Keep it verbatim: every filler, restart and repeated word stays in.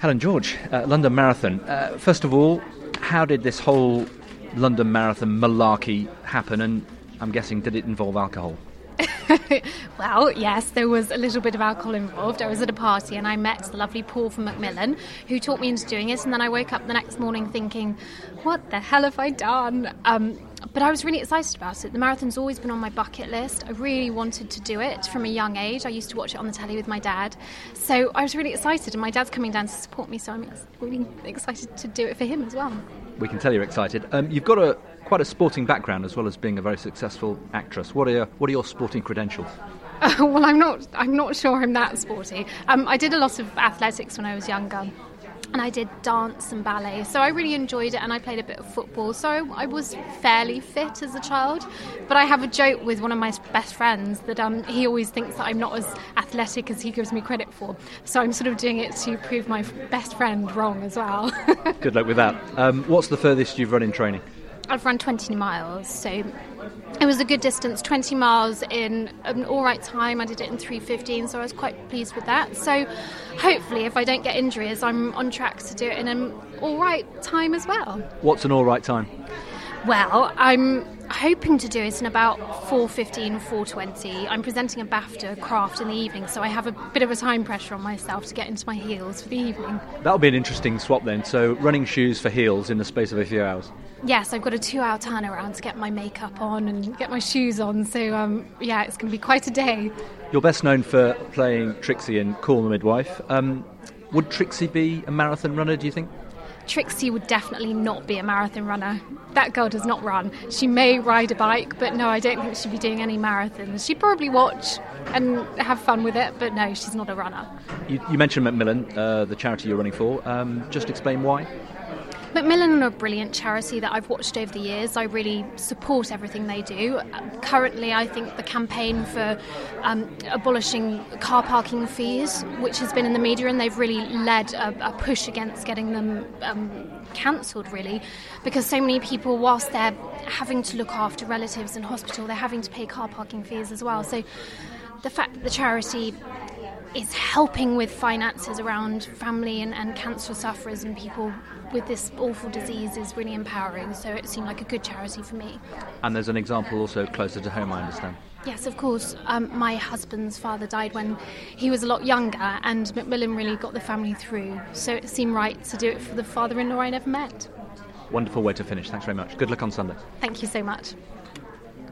Helen George, uh, London Marathon. Uh, first of all, how did this whole London Marathon malarkey happen? And I'm guessing, did it involve alcohol? Well, yes, there was a little bit of alcohol involved. I was at a party and I met the lovely Paul from Macmillan, who talked me into doing it. And then I woke up the next morning thinking, what the hell have I done? Um, but I was really excited about it. The marathon's always been on my bucket list. I really wanted to do it from a young age. I used to watch it on the telly with my dad. So I was really excited, and my dad's coming down to support me, so I'm ex- really excited to do it for him as well. We can tell you're excited. Um, you've got a quite a sporting background as well as being a very successful actress. What are your, what are your sporting credentials? Uh, well, I'm not. I'm not sure I'm that sporty. Um, I did a lot of athletics when I was younger, and I did dance and ballet. So I really enjoyed it, and I played a bit of football. So I, I was fairly fit as a child. But I have a joke with one of my best friends that um, he always thinks that I'm not as athletic as he gives me credit for. So I'm sort of doing it to prove my best friend wrong as well. Good luck with that. Um, what's the furthest you've run in training? I've run twenty miles, so it was a good distance, twenty miles in an all right time. I did it in three fifteen, so I was quite pleased with that. So hopefully, if I don't get injuries, I'm on track to do it in an all right time as well. What's an all right time? Well, I'm hoping to do it in about four fifteen, four twenty. I'm presenting a BAFTA craft in the evening, so I have a bit of a time pressure on myself to get into my heels for the evening. That'll be an interesting swap then. So running shoes for heels in the space of a few hours. Yes, I've got a two-hour turnaround to get my makeup on and get my shoes on. So, um, yeah, it's going to be quite a day. You're best known for playing Trixie in Call the Midwife. Um, would Trixie be a marathon runner, do you think? Trixie would definitely not be a marathon runner. That girl does not run. She may ride a bike, but no, I don't think she'd be doing any marathons. She'd probably watch and have fun with it, but no, she's not a runner. You, you mentioned Macmillan, uh, the charity you're running for. Um, just explain why. Macmillan are a brilliant charity that I've watched over the years. I really support everything they do. Um, currently, I think the campaign for um, abolishing car parking fees, which has been in the media, and they've really led a, a push against getting them um, cancelled, really, because so many people, whilst they're having to look after relatives in hospital, they're having to pay car parking fees as well. So the fact that the charity is helping with finances around family and, and cancer sufferers and people with this awful disease is really empowering, so it seemed like a good charity for me. And there's an example also closer to home, I understand. Yes, of course. Um, my husband's father died when he was a lot younger, and Macmillan really got the family through, so it seemed right to do it for the father-in-law I never met. Wonderful way to finish. Thanks very much. Good luck on Sunday. Thank you so much.